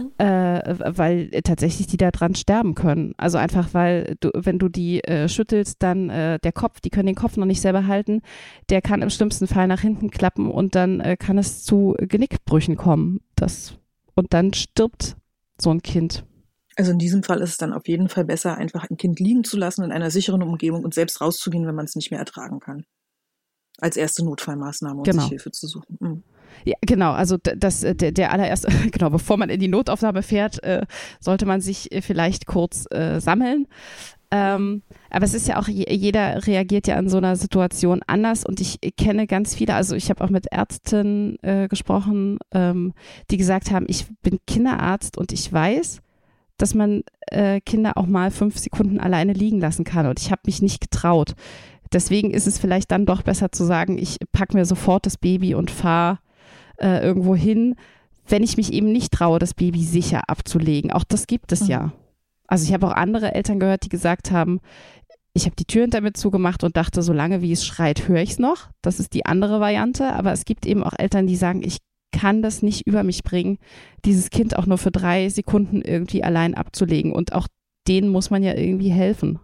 Weil tatsächlich die da dran sterben können. Also einfach, weil wenn du die schüttelst, dann der Kopf, die können den Kopf noch nicht selber halten, der kann im schlimmsten Fall nach hinten klappen und dann kann es zu Genickbrüchen kommen. Und dann stirbt so ein Kind. Also in diesem Fall ist es dann auf jeden Fall besser, einfach ein Kind liegen zu lassen in einer sicheren Umgebung und selbst rauszugehen, wenn man es nicht mehr ertragen kann. Als erste Notfallmaßnahme und sich Hilfe zu suchen. Mhm. Ja, genau, also der allererste, genau, bevor man in die Notaufnahme fährt, sollte man sich vielleicht kurz sammeln. Aber es ist ja auch, jeder reagiert ja in so einer Situation anders und ich kenne ganz viele, also ich habe auch mit Ärztinnen gesprochen, die gesagt haben, ich bin Kinderarzt und ich weiß, dass man Kinder auch mal 5 Sekunden alleine liegen lassen kann und ich habe mich nicht getraut. Deswegen ist es vielleicht dann doch besser zu sagen, ich packe mir sofort das Baby und fahre irgendwo hin, wenn ich mich eben nicht traue, das Baby sicher abzulegen. Auch das gibt es ja. Also ich habe auch andere Eltern gehört, die gesagt haben, ich habe die Tür hinter mir zugemacht und dachte, solange wie es schreit, höre ich es noch. Das ist die andere Variante. Aber es gibt eben auch Eltern, die sagen, ich kann das nicht über mich bringen, dieses Kind auch nur für 3 Sekunden irgendwie allein abzulegen. Und auch denen muss man ja irgendwie helfen.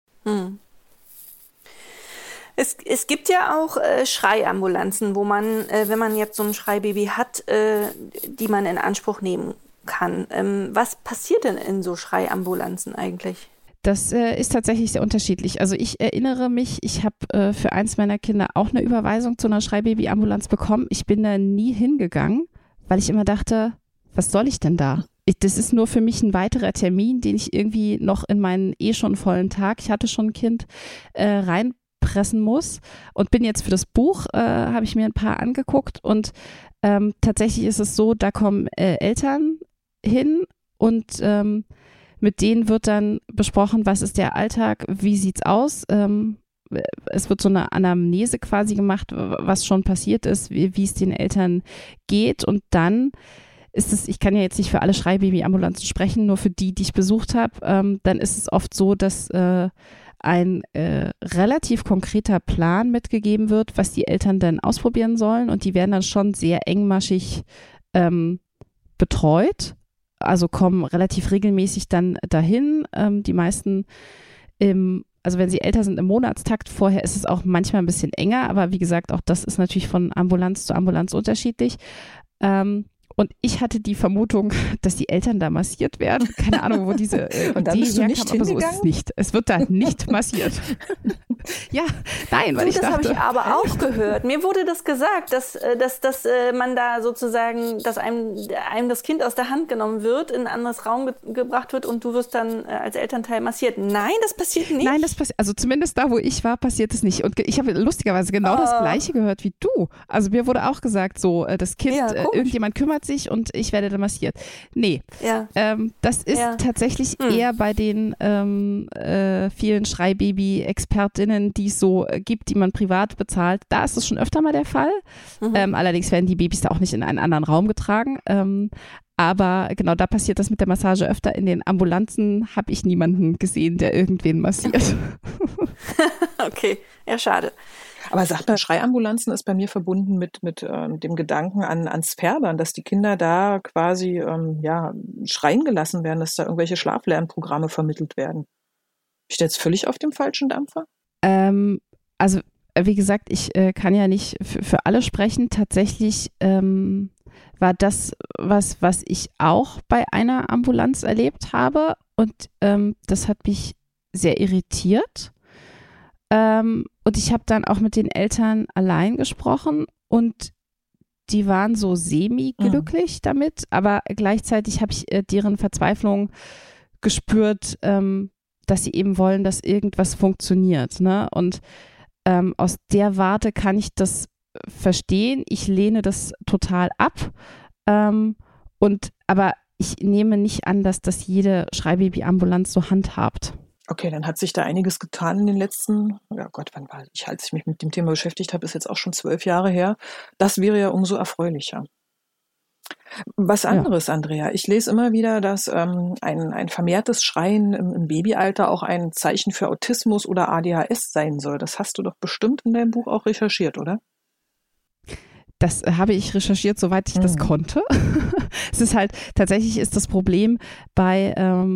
Es gibt ja auch Schreiambulanzen, wo man, wenn man jetzt so ein Schreibaby hat, die man in Anspruch nehmen kann. Was passiert denn in so Schreiambulanzen eigentlich? Das ist tatsächlich sehr unterschiedlich. Also ich erinnere mich, ich habe für eins meiner Kinder auch eine Überweisung zu einer Schreibabyambulanz bekommen. Ich bin da nie hingegangen, weil ich immer dachte, was soll ich denn da? Das ist nur für mich ein weiterer Termin, den ich irgendwie noch in meinen schon vollen Tag, ich hatte schon ein Kind, reinpressen muss. Und bin jetzt für das Buch, habe ich mir ein paar angeguckt und tatsächlich ist es so, da kommen Eltern hin und mit denen wird dann besprochen, was ist der Alltag, wie sieht's aus. Es wird so eine Anamnese quasi gemacht, was schon passiert ist, wie es den Eltern geht. Und dann ist es, ich kann ja jetzt nicht für alle Schreibabyambulanzen sprechen, nur für die ich besucht habe, dann ist es oft so, dass ein relativ konkreter Plan mitgegeben wird, was die Eltern dann ausprobieren sollen. Und die werden dann schon sehr engmaschig betreut. Also kommen relativ regelmäßig dann dahin. Die meisten also wenn sie älter sind im Monatstakt, vorher ist es auch manchmal ein bisschen enger, aber wie gesagt, auch das ist natürlich von Ambulanz zu Ambulanz unterschiedlich. Und ich hatte die Vermutung, dass die Eltern da massiert werden. Keine Ahnung, wo diese und dann Idee bist du nicht herkam, aber so ist es nicht. Es wird da nicht massiert. Ja, nein, weil ich dachte. Das habe ich aber auch gehört. Mir wurde das gesagt, dass man da sozusagen, dass einem das Kind aus der Hand genommen wird, in ein anderes Raum gebracht wird und du wirst dann als Elternteil massiert. Nein, das passiert nicht. Nein, das passiert, also zumindest da, wo ich war, passiert es nicht. Und ich habe lustigerweise genau das Gleiche gehört wie du. Also mir wurde auch gesagt, so das Kind, irgendjemand kümmert kümmert sich und ich werde da massiert. Nee, Ja. das ist tatsächlich eher bei den vielen Schreibaby-ExpertInnen, die es so gibt, die man privat bezahlt. Da ist es schon öfter mal der Fall. Allerdings werden die Babys da auch nicht in einen anderen Raum getragen. Aber genau, da passiert das mit der Massage öfter. In den Ambulanzen habe ich niemanden gesehen, der irgendwen massiert. Okay, ja, schade. Aber sag mal, Schreiambulanzen ist bei mir verbunden mit dem Gedanken ans Fördern, dass die Kinder da quasi schreien gelassen werden, dass da irgendwelche Schlaflernprogramme vermittelt werden. Bin ich da jetzt völlig auf dem falschen Dampfer? Also wie gesagt, ich kann ja nicht für alle sprechen. Tatsächlich war das was ich auch bei einer Ambulanz erlebt habe und das hat mich sehr irritiert. Und ich habe dann auch mit den Eltern allein gesprochen und die waren so semi-glücklich damit, aber gleichzeitig habe ich deren Verzweiflung gespürt, dass sie eben wollen, dass irgendwas funktioniert. Ne? Und aus der Warte kann ich das verstehen. Ich lehne das total ab. Aber ich nehme nicht an, dass das jede Schreibaby-Ambulanz so handhabt. Okay, dann hat sich da einiges getan in den letzten, ja Gott, wann war ich, als ich mich mit dem Thema beschäftigt habe, ist jetzt auch schon 12 Jahre her. Das wäre ja umso erfreulicher. Was anderes, Andrea. Ich lese immer wieder, dass ein vermehrtes Schreien im Babyalter auch ein Zeichen für Autismus oder ADHS sein soll. Das hast du doch bestimmt in deinem Buch auch recherchiert, oder? Das habe ich recherchiert, soweit ich das konnte. Es ist halt, tatsächlich ist das Problem bei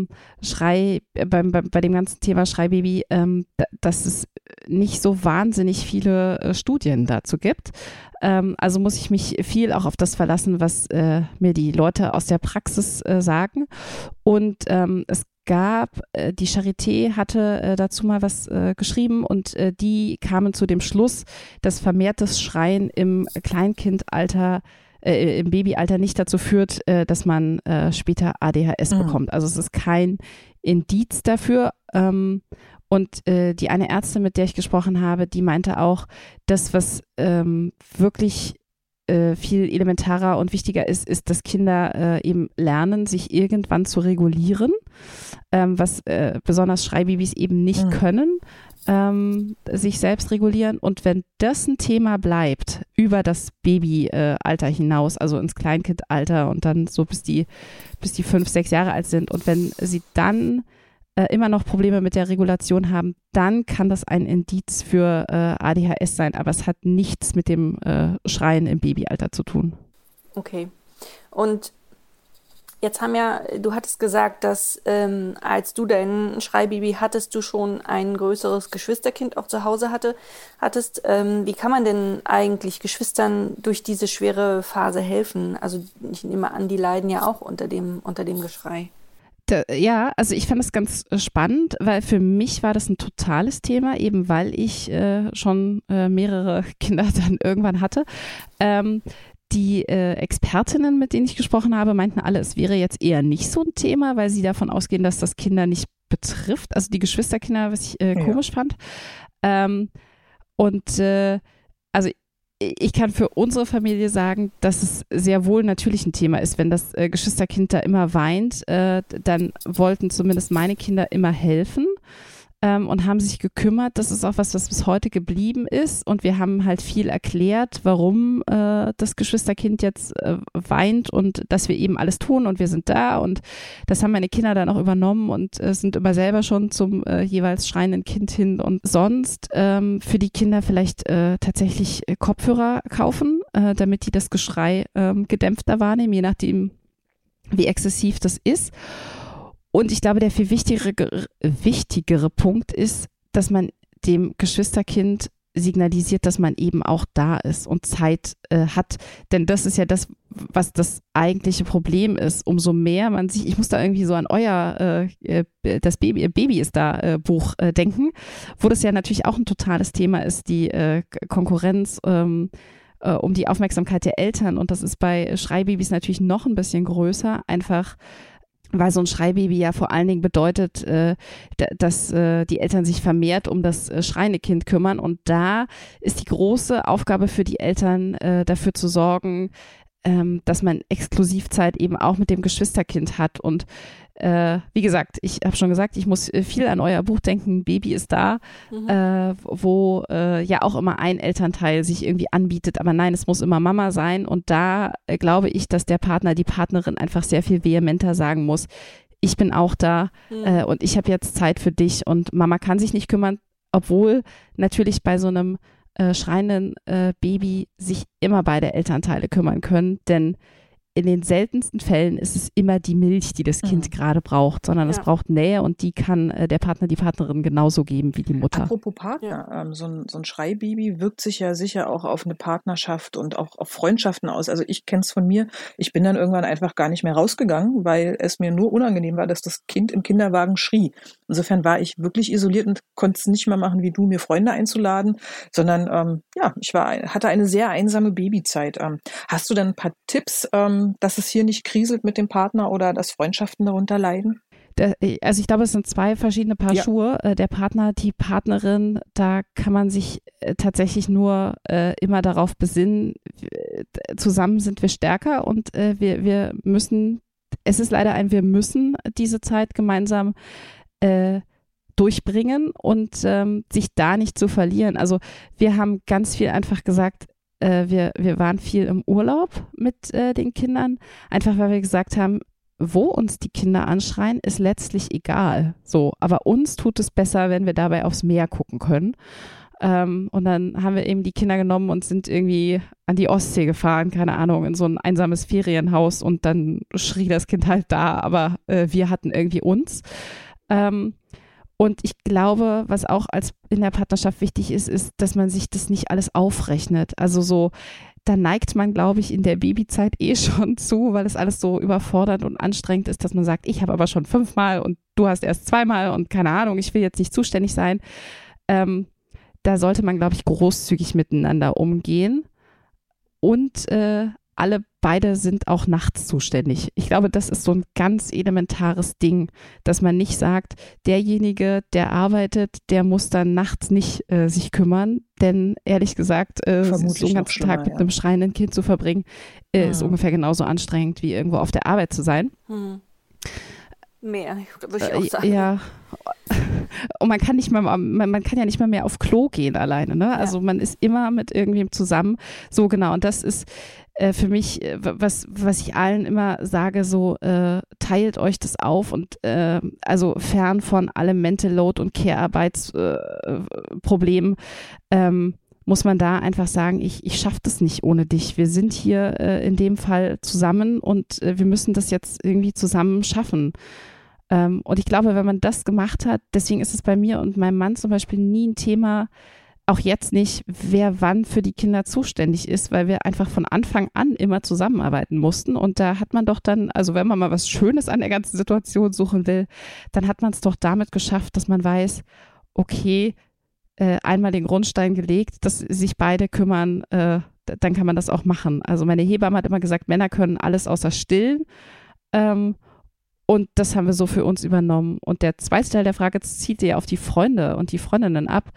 bei dem ganzen Thema Schreibaby, dass es nicht so wahnsinnig viele Studien dazu gibt. Also muss ich mich viel auch auf das verlassen, was mir die Leute aus der Praxis sagen. Und es gab, die Charité hatte dazu mal was geschrieben und die kamen zu dem Schluss, dass vermehrtes Schreien im Kleinkindalter, im Babyalter nicht dazu führt, dass man später ADHS bekommt. Also es ist kein Indiz dafür. Und die eine Ärztin, mit der ich gesprochen habe, die meinte auch, das, was wirklich viel elementarer und wichtiger ist, dass Kinder eben lernen, sich irgendwann zu regulieren, was besonders Schreibabys eben nicht können, sich selbst regulieren. Und wenn das ein Thema bleibt über das Babyalter hinaus, also ins Kleinkindalter und dann so bis die 5, 6 Jahre alt sind, und wenn sie dann immer noch Probleme mit der Regulation haben, dann kann das ein Indiz für ADHS sein, aber es hat nichts mit dem Schreien im Babyalter zu tun. Okay. Und jetzt du hattest gesagt, dass als du dein Schreibaby hattest, du schon ein größeres Geschwisterkind auch zu Hause hattest. Wie kann man denn eigentlich Geschwistern durch diese schwere Phase helfen? Also ich nehme an, die leiden ja auch unter dem Geschrei. Ja, also ich fand das ganz spannend, weil für mich war das ein totales Thema, eben weil ich schon mehrere Kinder dann irgendwann hatte. Die Expertinnen, mit denen ich gesprochen habe, meinten alle, es wäre jetzt eher nicht so ein Thema, weil sie davon ausgehen, dass das Kinder nicht betrifft, also die Geschwisterkinder, was ich komisch fand. Also ich kann für unsere Familie sagen, dass es sehr wohl natürlich ein Thema ist. Wenn das Geschwisterkind da immer weint, dann wollten zumindest meine Kinder immer helfen und haben sich gekümmert. Das ist auch was bis heute geblieben ist. Und wir haben halt viel erklärt, warum das Geschwisterkind jetzt weint und dass wir eben alles tun und wir sind da. Und das haben meine Kinder dann auch übernommen und sind immer selber schon zum jeweils schreienden Kind hin. Und sonst für die Kinder vielleicht tatsächlich Kopfhörer kaufen, damit die das Geschrei gedämpfter wahrnehmen, je nachdem, wie exzessiv das ist. Und ich glaube, der viel wichtigere Punkt ist, dass man dem Geschwisterkind signalisiert, dass man eben auch da ist und Zeit hat. Denn das ist ja das, was das eigentliche Problem ist. Umso mehr man sich, ich muss da irgendwie so an euer das Baby ist da Buch denken, wo das ja natürlich auch ein totales Thema ist, die Konkurrenz um die Aufmerksamkeit der Eltern. Und das ist bei Schreibabys natürlich noch ein bisschen größer, einfach weil so ein Schreibaby ja vor allen Dingen bedeutet, dass die Eltern sich vermehrt um das schreiende Kind kümmern. Und da ist die große Aufgabe für die Eltern, dafür zu sorgen, dass man Exklusivzeit eben auch mit dem Geschwisterkind hat. Und wie gesagt, ich habe schon gesagt, ich muss viel an euer Buch denken, Baby ist da, wo ja auch immer ein Elternteil sich irgendwie anbietet, aber nein, es muss immer Mama sein. Und da glaube ich, dass der Partner, die Partnerin einfach sehr viel vehementer sagen muss, ich bin auch da und ich habe jetzt Zeit für dich und Mama kann sich nicht kümmern, obwohl natürlich bei so einem schreienden Baby sich immer beide Elternteile kümmern können, denn in den seltensten Fällen ist es immer die Milch, die das Kind gerade braucht, sondern es braucht Nähe und die kann der Partner, die Partnerin genauso geben wie die Mutter. Apropos Partner, so ein Schreibaby wirkt sich ja sicher auch auf eine Partnerschaft und auch auf Freundschaften aus. Also ich kenne es von mir, ich bin dann irgendwann einfach gar nicht mehr rausgegangen, weil es mir nur unangenehm war, dass das Kind im Kinderwagen schrie. Insofern war ich wirklich isoliert und konnte es nicht mehr machen, wie du, mir Freunde einzuladen, sondern hatte eine sehr einsame Babyzeit. Hast du denn ein paar Tipps, dass es hier nicht kriselt mit dem Partner oder dass Freundschaften darunter leiden? Also ich glaube, es sind zwei verschiedene Paar Schuhe. Der Partner, die Partnerin, da kann man sich tatsächlich nur immer darauf besinnen, zusammen sind wir stärker und wir müssen, es ist leider wir müssen diese Zeit gemeinsam durchbringen und sich da nicht zu verlieren. Also wir haben ganz viel einfach gesagt, wir waren viel im Urlaub mit den Kindern, einfach weil wir gesagt haben, wo uns die Kinder anschreien, ist letztlich egal. So, aber uns tut es besser, wenn wir dabei aufs Meer gucken können. Und dann haben wir eben die Kinder genommen und sind irgendwie an die Ostsee gefahren, keine Ahnung, in so ein einsames Ferienhaus und dann schrie das Kind halt da, aber wir hatten irgendwie uns. Und ich glaube, was auch als in der Partnerschaft wichtig ist, ist, dass man sich das nicht alles aufrechnet. Also so, da neigt man, glaube ich, in der Babyzeit schon zu, weil es alles so überfordernd und anstrengend ist, dass man sagt, ich habe aber schon 5-mal und du hast erst 2-mal und keine Ahnung, ich will jetzt nicht zuständig sein. Da sollte man, glaube ich, großzügig miteinander umgehen und beide sind auch nachts zuständig. Ich glaube, das ist so ein ganz elementares Ding, dass man nicht sagt, derjenige, der arbeitet, der muss dann nachts nicht sich kümmern, denn ehrlich gesagt, so einen ganzen Tag mit einem schreienden Kind zu verbringen, ist ungefähr genauso anstrengend, wie irgendwo auf der Arbeit zu sein. Mehr, würde ich auch sagen. Ja. Und man kann ja nicht mal mehr auf Klo gehen alleine, ne? Also man ist immer mit irgendwem zusammen. So genau. Und das ist für mich, was ich allen immer sage, so teilt euch das auf und also fern von allem Mental Load und Care-Arbeitsproblemen muss man da einfach sagen, ich schaffe das nicht ohne dich. Wir sind hier in dem Fall zusammen und wir müssen das jetzt irgendwie zusammen schaffen. Und ich glaube, wenn man das gemacht hat, deswegen ist es bei mir und meinem Mann zum Beispiel nie ein Thema, auch jetzt nicht, wer wann für die Kinder zuständig ist, weil wir einfach von Anfang an immer zusammenarbeiten mussten. Und da hat man doch dann, also wenn man mal was Schönes an der ganzen Situation suchen will, dann hat man es doch damit geschafft, dass man weiß, okay, einmal den Grundstein gelegt, dass sich beide kümmern, dann kann man das auch machen. Also meine Hebamme hat immer gesagt, Männer können alles außer stillen. Und das haben wir so für uns übernommen. Und der zweite Teil der Frage zieht ja auf die Freunde und die Freundinnen ab.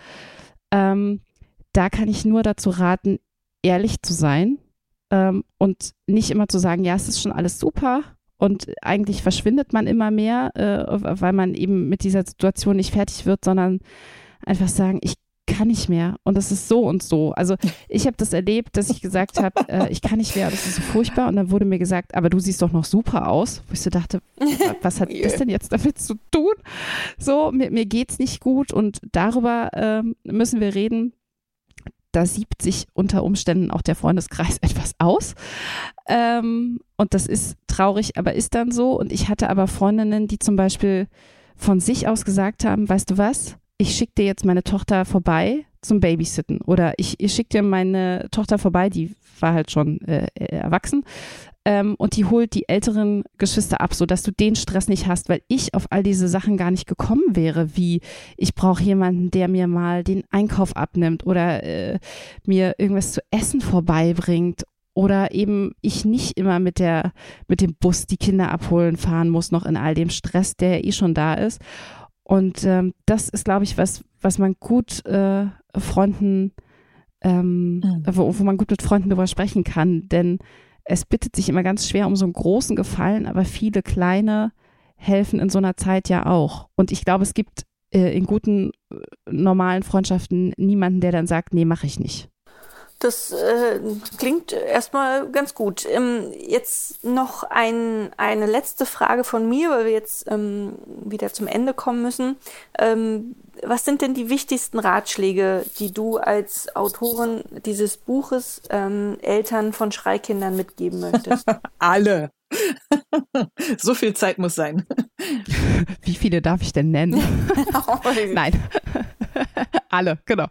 Da kann ich nur dazu raten, ehrlich zu sein und nicht immer zu sagen, ja, es ist schon alles super und eigentlich verschwindet man immer mehr, weil man eben mit dieser Situation nicht fertig wird, sondern einfach sagen, ich kann nicht mehr und das ist so und so. Also ich habe das erlebt, dass ich gesagt habe, ich kann nicht mehr, das ist so furchtbar und dann wurde mir gesagt, aber du siehst doch noch super aus, wo ich so dachte, was hat das denn jetzt damit zu tun? So, mir geht's nicht gut und darüber müssen wir reden. Da siebt sich unter Umständen auch der Freundeskreis etwas aus und das ist traurig, aber ist dann so und ich hatte aber Freundinnen, die zum Beispiel von sich aus gesagt haben, weißt du was, ich schicke dir jetzt meine Tochter vorbei zum Babysitten oder ich schicke dir meine Tochter vorbei, die war halt schon erwachsen und die holt die älteren Geschwister ab, sodass du den Stress nicht hast, weil ich auf all diese Sachen gar nicht gekommen wäre, wie ich brauche jemanden, der mir mal den Einkauf abnimmt oder mir irgendwas zu essen vorbeibringt oder eben ich nicht immer mit dem Bus die Kinder abholen fahren muss, noch in all dem Stress, der ja schon da ist. Und das ist, glaube ich, was man gut Freunden, wo man gut mit Freunden drüber sprechen kann. Denn es bittet sich immer ganz schwer um so einen großen Gefallen, aber viele kleine helfen in so einer Zeit ja auch. Und ich glaube, es gibt in guten, normalen Freundschaften niemanden, der dann sagt, nee, mache ich nicht. Das klingt erstmal ganz gut. Jetzt noch eine letzte Frage von mir, weil wir jetzt wieder zum Ende kommen müssen. Was sind denn die wichtigsten Ratschläge, die du als Autorin dieses Buches Eltern von Schreikindern mitgeben möchtest? Alle. So viel Zeit muss sein. Wie viele darf ich denn nennen? Nein. Alle, genau.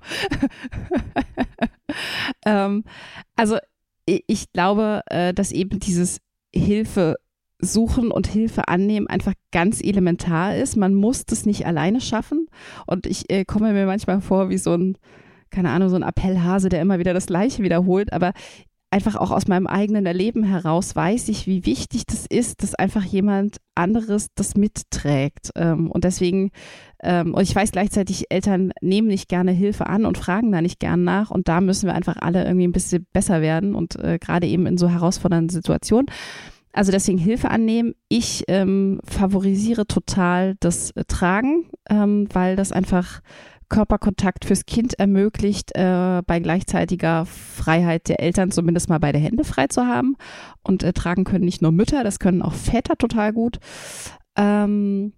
Also ich glaube, dass eben dieses Hilfe suchen und Hilfe annehmen einfach ganz elementar ist. Man muss das nicht alleine schaffen. Und ich komme mir manchmal vor wie so ein Appellhase, der immer wieder das Gleiche wiederholt. Aber einfach auch aus meinem eigenen Erleben heraus weiß ich, wie wichtig das ist, dass einfach jemand anderes das mitträgt. Und deswegen, und ich weiß gleichzeitig, Eltern nehmen nicht gerne Hilfe an und fragen da nicht gern nach. Und da müssen wir einfach alle irgendwie ein bisschen besser werden und gerade eben in so herausfordernden Situationen. Also deswegen Hilfe annehmen. Ich favorisiere total das Tragen, weil das einfach Körperkontakt fürs Kind ermöglicht, bei gleichzeitiger Freiheit der Eltern zumindest mal beide Hände frei zu haben. Und tragen können nicht nur Mütter, das können auch Väter total gut. Dann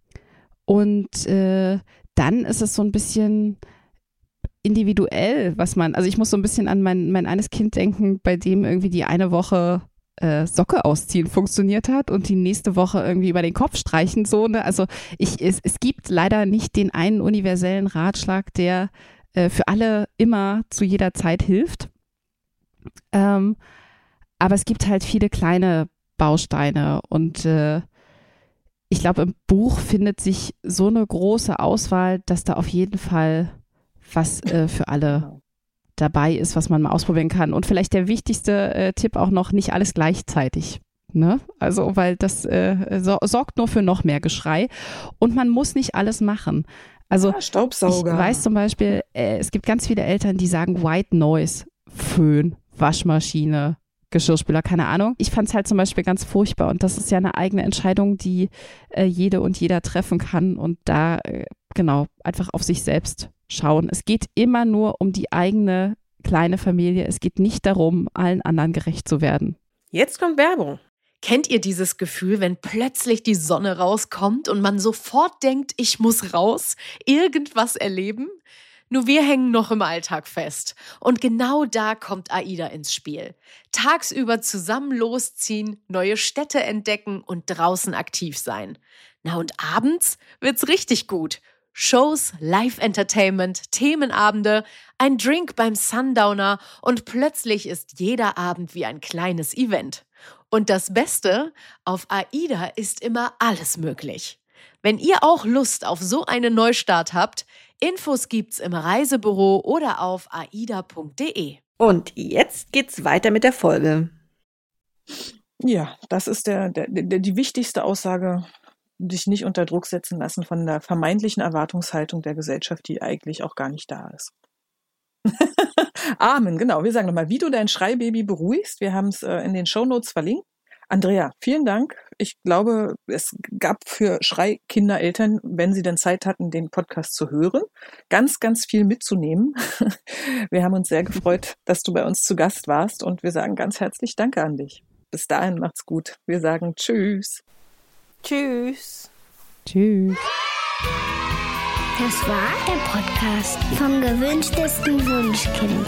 ist es so ein bisschen individuell, also ich muss so ein bisschen an mein eines Kind denken, bei dem irgendwie die eine Woche Socke ausziehen funktioniert hat und die nächste Woche irgendwie über den Kopf streichen, so, ne? Also es gibt leider nicht den einen universellen Ratschlag, der für alle immer zu jeder Zeit hilft. Aber es gibt halt viele kleine Bausteine und ich glaube, im Buch findet sich so eine große Auswahl, dass da auf jeden Fall was für alle dabei ist, was man mal ausprobieren kann. Und vielleicht der wichtigste Tipp auch noch, nicht alles gleichzeitig. Ne? Also, weil das sorgt nur für noch mehr Geschrei. Und man muss nicht alles machen. Also, Staubsauger. Ich weiß zum Beispiel, es gibt ganz viele Eltern, die sagen White Noise, Föhn, Waschmaschine, Geschirrspüler, keine Ahnung. Ich fand es halt zum Beispiel ganz furchtbar. Und das ist ja eine eigene Entscheidung, die jede und jeder treffen kann. Und da, einfach auf sich selbst schauen. Es geht immer nur um die eigene kleine Familie. Es geht nicht darum, allen anderen gerecht zu werden. Jetzt kommt Werbung. Kennt ihr dieses Gefühl, wenn plötzlich die Sonne rauskommt und man sofort denkt, ich muss raus, irgendwas erleben? Nur wir hängen noch im Alltag fest. Und genau da kommt AIDA ins Spiel. Tagsüber zusammen losziehen, neue Städte entdecken und draußen aktiv sein. Na und abends wird's richtig gut. Shows, Live-Entertainment, Themenabende, ein Drink beim Sundowner und plötzlich ist jeder Abend wie ein kleines Event. Und das Beste, auf AIDA ist immer alles möglich. Wenn ihr auch Lust auf so einen Neustart habt, Infos gibt's im Reisebüro oder auf aida.de. Und jetzt geht's weiter mit der Folge. Ja, das ist die wichtigste Aussage, dich nicht unter Druck setzen lassen von der vermeintlichen Erwartungshaltung der Gesellschaft, die eigentlich auch gar nicht da ist. Amen, genau. Wir sagen nochmal, wie du dein Schreibaby beruhigst. Wir haben es in den Shownotes verlinkt. Andrea, vielen Dank. Ich glaube, es gab für Schreikindereltern, wenn sie denn Zeit hatten, den Podcast zu hören, ganz, ganz viel mitzunehmen. Wir haben uns sehr gefreut, dass du bei uns zu Gast warst und wir sagen ganz herzlich Danke an dich. Bis dahin, macht's gut. Wir sagen Tschüss. Tschüss. Tschüss. Das war der Podcast vom gewünschtesten Wunschkind.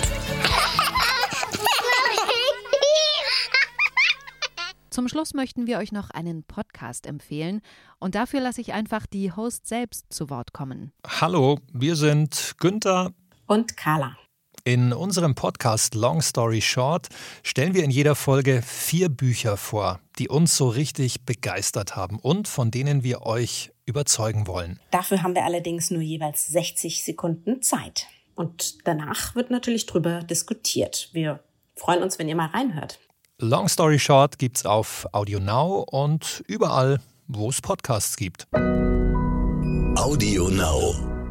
Zum Schluss möchten wir euch noch einen Podcast empfehlen und dafür lasse ich einfach die Hosts selbst zu Wort kommen. Hallo, wir sind Günther und Carla. In unserem Podcast Long Story Short stellen wir in jeder Folge 4 Bücher vor, die uns so richtig begeistert haben und von denen wir euch überzeugen wollen. Dafür haben wir allerdings nur jeweils 60 Sekunden Zeit. Und danach wird natürlich drüber diskutiert. Wir freuen uns, wenn ihr mal reinhört. Long Story Short gibt's auf Audio Now und überall, wo es Podcasts gibt. Audio Now.